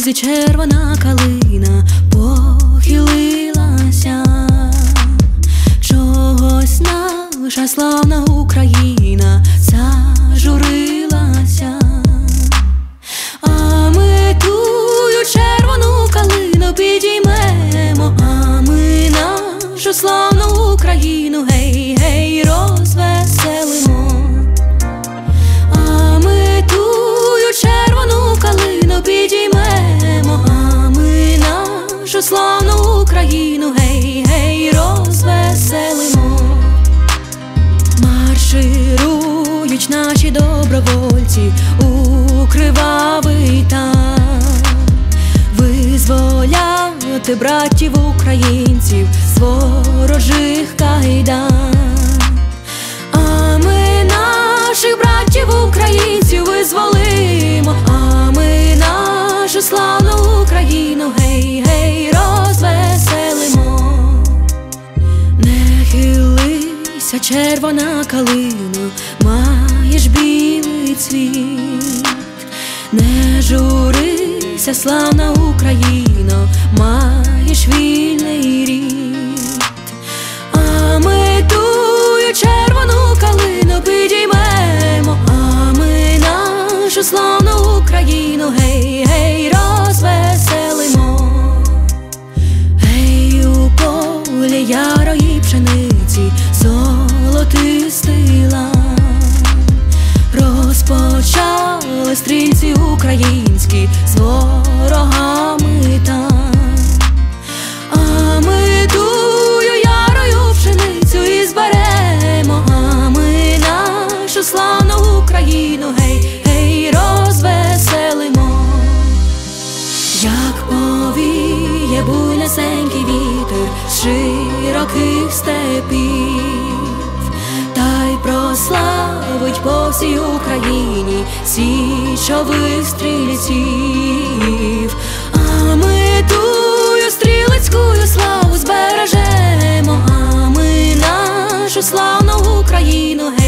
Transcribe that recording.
лузі червона калина похилилася, чогось наша славна Україна зажурилася. А ми тую червону калину підіймемо, а ми нашу славну Україну гей, гей, розвеселимо. А ми тую червону калину підіймемо, а ми нашу славну Україну гей, гей, розвеселимо. Марширують наші добровольці у кривавий табір, визволяти братів українців з ворожих кайдан. А ми наших братів українців визволимо, а ми нашу славну Україну гей, гей, розвеселимо. Не хилися, червона калино, маєш білий цвіт. Не журися, славна Україно, маєш вільний рід. А ми тую червону калину підіймемо, а ми нашу славну Україну гей, гей, розвеселимо. Гей, у полі ярої пшениці золотистий лан, розпочали стрільці українські з ворогами там. А ми тую ярою пшеницю і зберемо, а ми нашу славну Україну гей, гей, розвеселимо. Як повіє буйнесенький вітер з широких степів, та й прославить по всій Україні січових стрільців. А ми тую стрілецькую славу збережемо, а ми нашу славну Україну